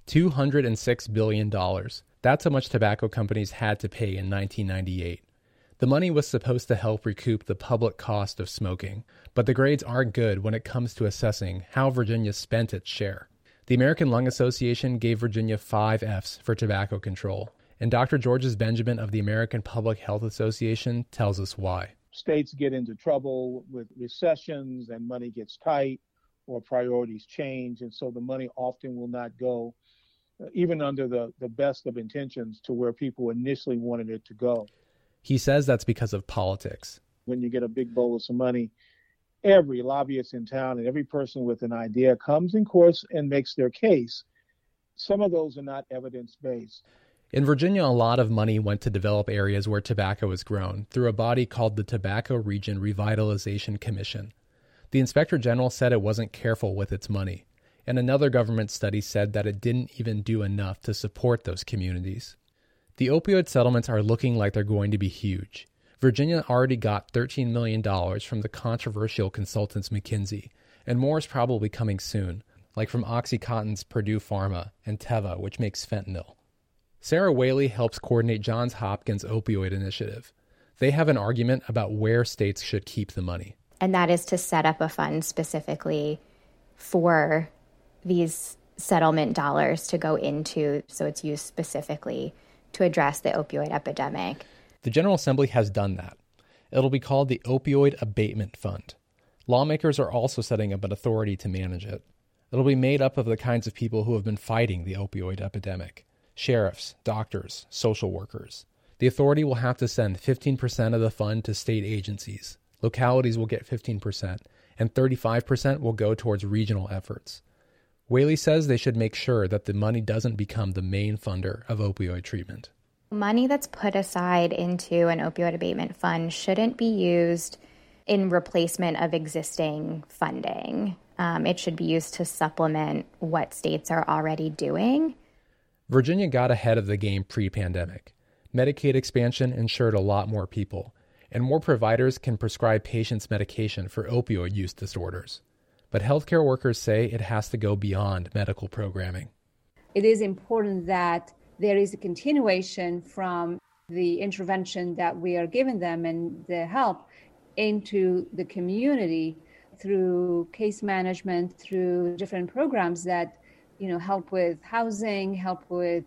$206 billion. That's how much tobacco companies had to pay in 1998. The money was supposed to help recoup the public cost of smoking, but the grades aren't good when it comes to assessing how Virginia spent its share. The American Lung Association gave Virginia 5 Fs for tobacco control, and Dr. Georges Benjamin of the American Public Health Association tells us why. States get into trouble with recessions and money gets tight or priorities change, and so the money often will not go, even under the best of intentions, to where people initially wanted it to go. He says that's because of politics. When you get a big bolus of money, every lobbyist in town and every person with an idea comes in court and makes their case. Some of those are not evidence-based. In Virginia, a lot of money went to develop areas where tobacco is grown through a body called the Tobacco Region Revitalization Commission. The Inspector General said it wasn't careful with its money, and another government study said that it didn't even do enough to support those communities. The opioid settlements are looking like they're going to be huge. Virginia already got $13 million from the controversial consultants McKinsey, and more is probably coming soon, like from OxyContin's Purdue Pharma and Teva, which makes fentanyl. Sarah Whaley helps coordinate Johns Hopkins' opioid initiative. They have an argument about where states should keep the money. And that is to set up a fund specifically for these settlement dollars to go into, so it's used specifically to address the opioid epidemic. The General Assembly has done that. It'll be called the Opioid Abatement Fund. Lawmakers are also setting up an authority to manage it. It'll be made up of the kinds of people who have been fighting the opioid epidemic: sheriffs, doctors, social workers. The authority will have to send 15% of the fund to state agencies. Localities will get 15%, and 35% will go towards regional efforts. Whaley says they should make sure that the money doesn't become the main funder of opioid treatment. Money that's put aside into an opioid abatement fund shouldn't be used in replacement of existing funding. It should be used to supplement what states are already doing. Virginia got ahead of the game pre-pandemic. Medicaid expansion insured a lot more people, and more providers can prescribe patients medication for opioid use disorders. But healthcare workers say it has to go beyond medical programming. It is important that there is a continuation from the intervention that we are giving them and the help into the community through case management, through different programs that, help with housing, help with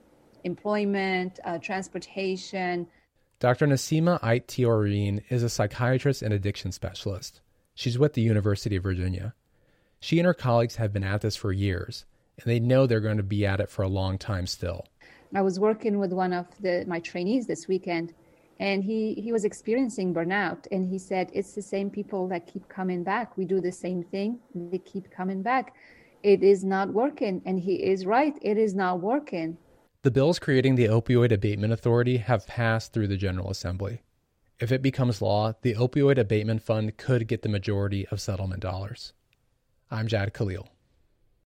employment, transportation. Dr. Nassima Ait Tiorin is a psychiatrist and addiction specialist. She's with the University of Virginia. She and her colleagues have been at this for years, and they know they're going to be at it for a long time still. I was working with one of my trainees this weekend, and he was experiencing burnout, and he said, it's the same people that keep coming back. We do the same thing, they keep coming back. It is not working, and he is right, it is not working. The bills creating the Opioid Abatement Authority have passed through the General Assembly. If it becomes law, the Opioid Abatement Fund could get the majority of settlement dollars. I'm Jad Khalil.